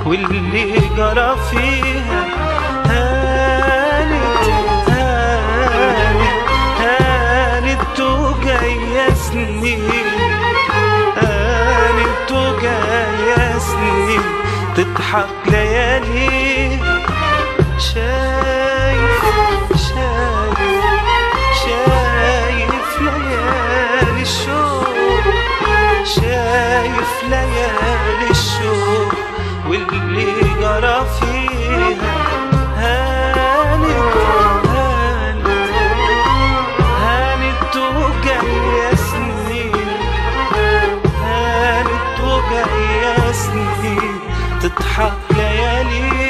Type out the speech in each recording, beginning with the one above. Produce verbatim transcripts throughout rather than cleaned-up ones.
واللي جرى فيها هانت هانت هانت وجاية سنين، هانت وجاية سنين تضحك ليالي. شايف شايف شايف ليالي الشوق، شايف ليالي الشوق واللي جرى فيها هانت هانت هانت وجاية سنين، هانت وجاية سنين تضحك ليالي.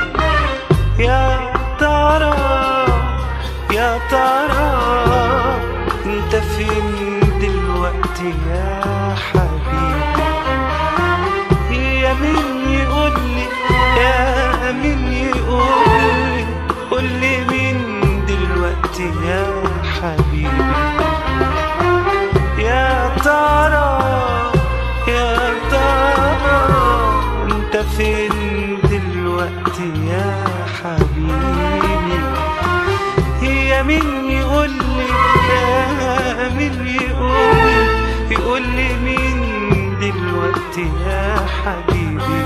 يا ترى يا ترى انت فين دلوقتي يا حبيبي؟ يا مين يقولي، يا مين يقولي، قولي مين دلوقتي يا حبيبي؟ يا ترى يا ترى انت فين دلوقتي يا حبيبي؟ يا مين يقولي، يا مين يقولي، يقولي مين دلوقتي يا حبيبي؟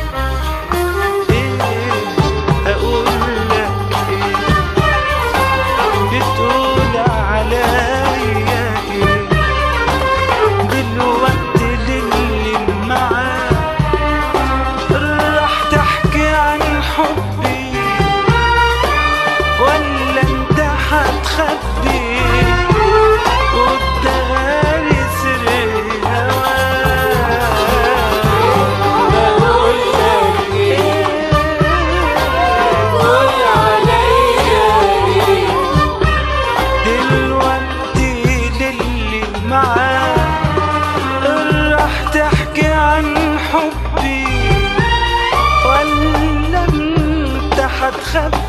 ايه اقول لك ايه؟ بتقول عليا ايه دلوقتي للي معاك؟ راح تحكي عن حبي ولا انت هتخبي قدامي سر هواك؟ بقول لك ايه؟ قول عليا ايه دلوقتي للي معاك؟ راح تحكي عن حبي ولا انت هتخبي